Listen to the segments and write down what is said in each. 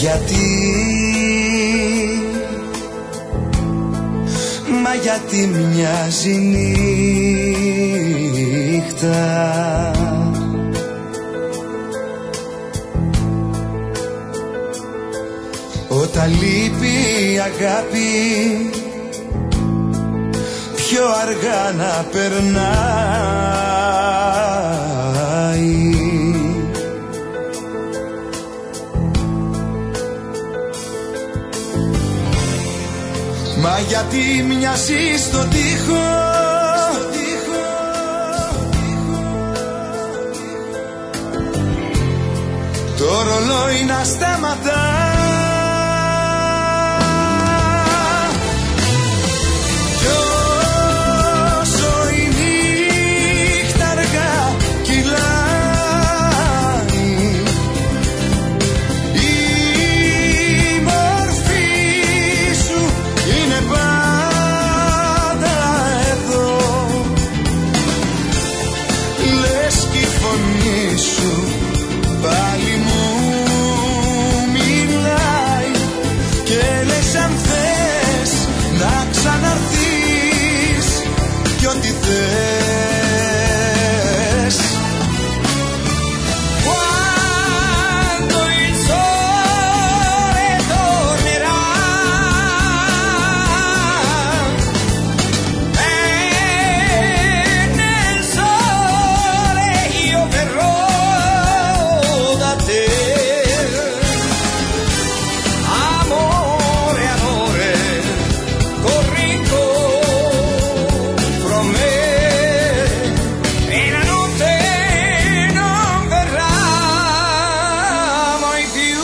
γιατί μοιάζει νύχτα. Όταν λείπει η αγάπη πιο αργά να περνάει. Μα γιατί μοιάζει στον τοίχο, το ρολόι να σταματά. Κι όσο η νύχτα αργά κυλάει, η μορφή σου είναι πάντα εδώ. Λες κι η φωνή σου πάλι μου μιλάει και λες αν θες να ξαναρθείς κι ό,τι θες. Quando il sole tornerà e nel sole io verrò da te. Amore, amore, corri contro me e la notte non verrà mai più.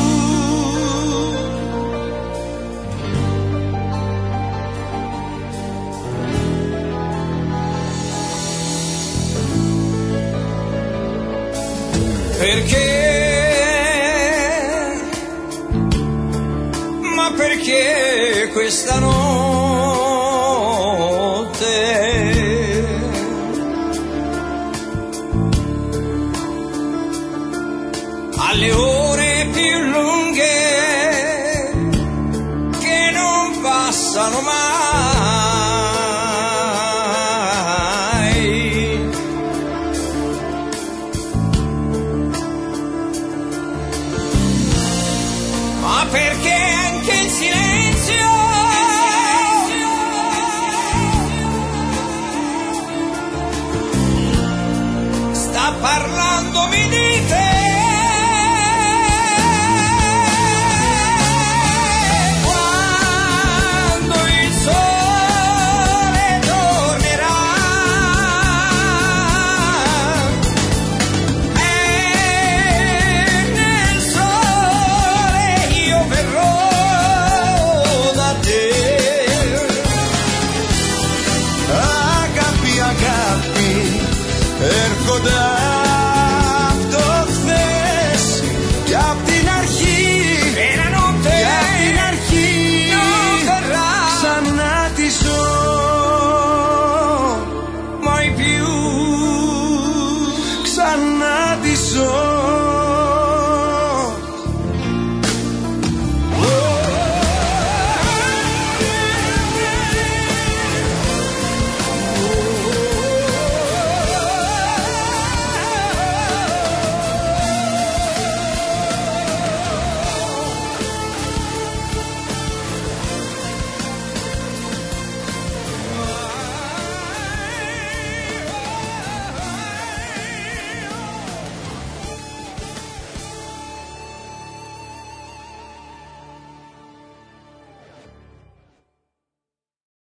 Perché? Ma perché questa notte alle ore più lunghe che non passano mai, ma perché anche il silenzio sta parlandomi di te.